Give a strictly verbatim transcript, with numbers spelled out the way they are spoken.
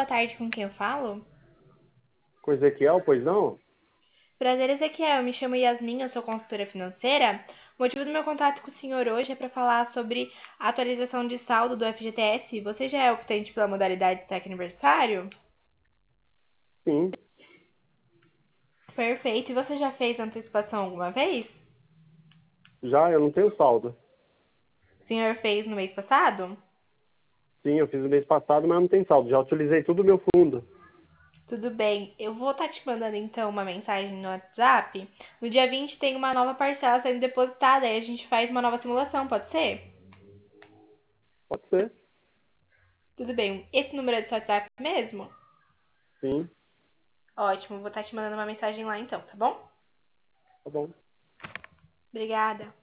boa tarde, com quem eu falo? Com Ezequiel, pois não? Prazer, Ezequiel. Eu me chamo Yasmin, eu sou consultora financeira. O motivo do meu contato com o senhor hoje é para falar sobre a atualização de saldo do F G T S. Você já é optante pela modalidade destaque aniversário? Sim, Perfeito. E você já fez antecipação alguma vez? já eu não tenho saldo. O senhor fez no mês passado? Sim, eu fiz no mês passado, mas não tem saldo. Já utilizei todo o meu fundo. Tudo bem. Eu vou estar te mandando então uma mensagem no WhatsApp. No dia vinte tem uma nova parcela sendo depositada, aí a gente faz uma nova simulação, pode ser? Pode ser. Tudo bem. Esse número é do seu WhatsApp mesmo? Sim, Ótimo, vou estar te mandando uma mensagem lá então, tá bom? tá bom. Obrigada.